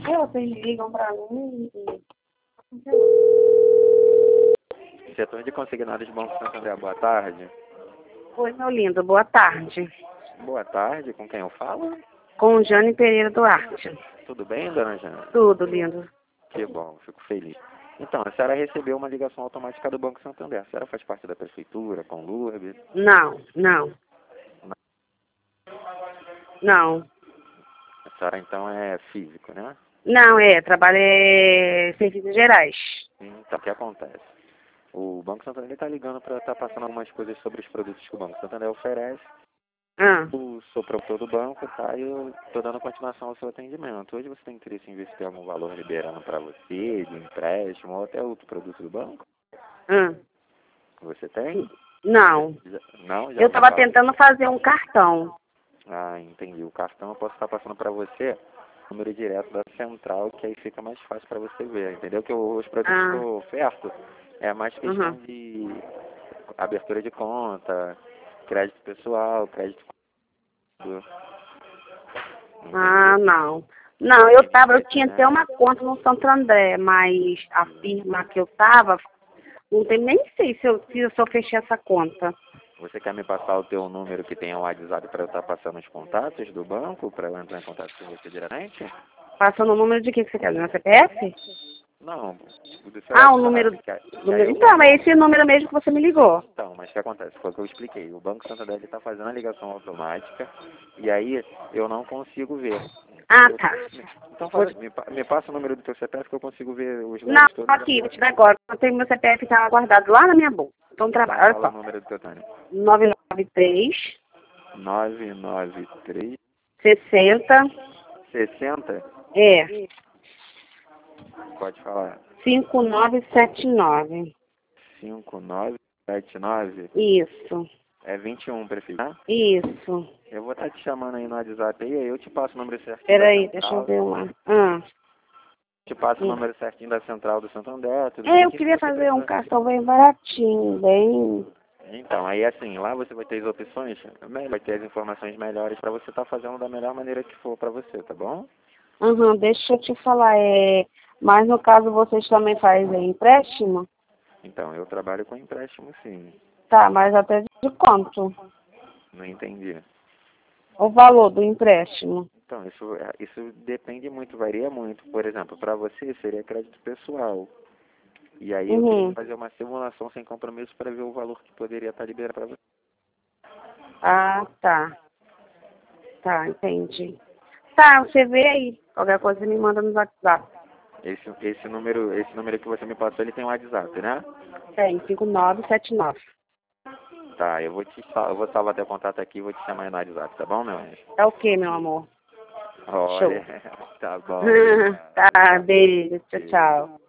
Vocês ligam pra mim e... Setor de consignados Banco Santander, boa tarde. Oi, meu lindo, boa tarde. Boa tarde, com quem eu falo? Com Jane Pereira Duarte. Tudo bem, dona Jana? Tudo, lindo. Que bom, fico feliz. Então, a senhora recebeu uma ligação automática do Banco Santander. A senhora faz parte da prefeitura, com Lourdes? Não. A senhora, então, é físico, né? Não, trabalho serviços gerais. Então, o que acontece? O Banco Santander está ligando para estar passando algumas coisas sobre os produtos que o Banco Santander oferece. Eu sou promotor do banco, tá? E eu estou dando continuação ao seu atendimento. Hoje você tem interesse em ver se tem algum valor liberando para você, de empréstimo ou até outro produto do banco? Você tem? Não. Não? Já Eu estava tentando fazer um cartão. Ah, entendi. O cartão eu posso estar passando para você o número direto da central, que aí fica mais fácil para você ver, entendeu? Que os produtos que eu oferto é mais questão de abertura de conta, crédito pessoal, crédito... Não. Não, eu tinha até uma conta no Santander, mas a firma que eu estava, nem sei se eu fechei essa conta. Você quer me passar o teu número que tem o WhatsApp para eu estar passando os contatos do banco, para eu entrar em contato com você diretamente? Passando o número de que você quer? Do meu CPF? Não, o do seu O número... Então, é esse número mesmo que você me ligou. Então, mas o que acontece? Foi o que eu expliquei. O Banco Santander está fazendo a ligação automática e aí eu não consigo ver. Tá. Então, me passa o número do teu CPF que eu consigo ver os dados Não, todos. aqui, vou te dar agora. Eu tenho meu CPF que estava guardado lá na minha bolsa. Então, trabalho. Olha Fala só. o número do teu Tânia. 993 993 60 60? É. Pode falar. 5979. 5979? Isso. É 21, prefeito, né? Isso. Eu vou estar te chamando aí no WhatsApp aí eu te passo o número certinho. Peraí, deixa eu ver lá. Te passo o número certinho da central do Santander. Eu queria fazer um cartão bem baratinho, bem... Então, aí assim, lá você vai ter as opções, vai ter as informações melhores para você estar fazendo da melhor maneira que for para você, tá bom? Deixa eu te falar, mas no caso vocês também fazem empréstimo? Então, eu trabalho com empréstimo sim. Tá, mas até de quanto? Não entendi. O valor do empréstimo? Então, isso depende muito, varia muito. Por exemplo, para você seria crédito pessoal. E aí eu teria que fazer uma simulação sem compromisso para ver o valor que poderia estar liberado para você. Tá. Tá, entendi. Tá, você vê aí. Qualquer coisa me manda no WhatsApp. Esse número que você me passou, ele tem um WhatsApp, né? Tem, 5979. Tá, eu vou salvar teu contato aqui e vou te chamar aí no WhatsApp, tá bom, meu anjo? É o que, meu amor? Olha, tá bom. Tá, beijo, tchau.